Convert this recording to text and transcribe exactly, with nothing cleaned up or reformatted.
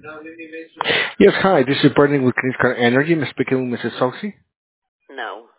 Yes, hi. This is Brendan with Clean Sky Energy. I'm speaking with Missus Soxy. No.